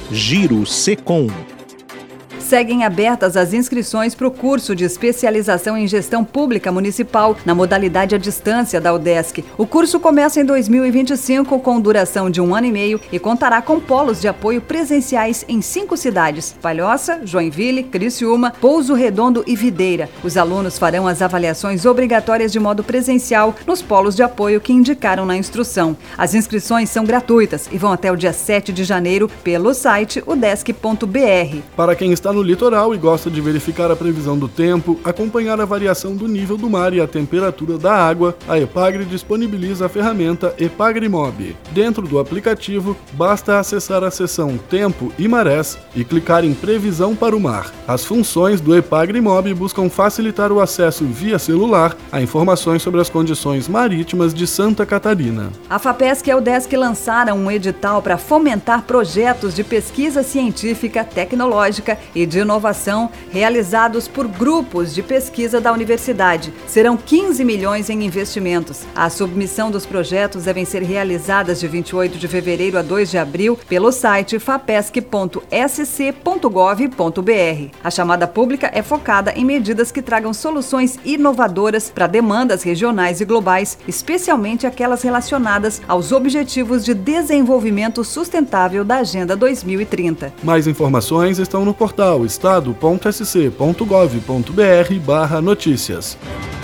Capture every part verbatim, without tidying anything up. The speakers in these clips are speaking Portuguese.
Giro Secom. Seguem abertas as inscrições para o curso de especialização em gestão pública municipal na modalidade à distância da UDESC. O curso começa em dois mil e vinte e cinco com duração de um ano e meio e contará com polos de apoio presenciais em cinco cidades: Palhoça, Joinville, Criciúma, Pouso Redondo e Videira. Os alunos farão as avaliações obrigatórias de modo presencial nos polos de apoio que indicaram na instrução. As inscrições são gratuitas e vão até o dia sete de janeiro pelo site udesc ponto br. Para quem está no litoral e gosta de verificar a previsão do tempo, acompanhar a variação do nível do mar e a temperatura da água, a Epagre disponibiliza a ferramenta EpagreMob. Dentro do aplicativo, basta acessar a seção Tempo e Marés e clicar em Previsão para o Mar. As funções do EpagreMob buscam facilitar o acesso via celular a informações sobre as condições marítimas de Santa Catarina. A FAPESC e a UDESC lançaram um edital para fomentar projetos de pesquisa científica, tecnológica e de inovação realizados por grupos de pesquisa da universidade. Serão quinze milhões em investimentos. A submissão dos projetos devem ser realizadas de vinte e oito de fevereiro a dois de abril pelo site fapesc ponto s c ponto gov ponto br. A chamada pública é focada em medidas que tragam soluções inovadoras para demandas regionais e globais, especialmente aquelas relacionadas aos Objetivos de Desenvolvimento Sustentável da Agenda dois mil e trinta. Mais informações estão no portal estado ponto s c ponto gov ponto br barra notícias.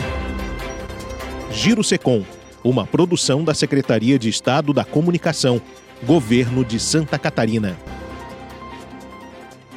Giro Secom, uma produção da Secretaria de Estado da Comunicação, Governo de Santa Catarina.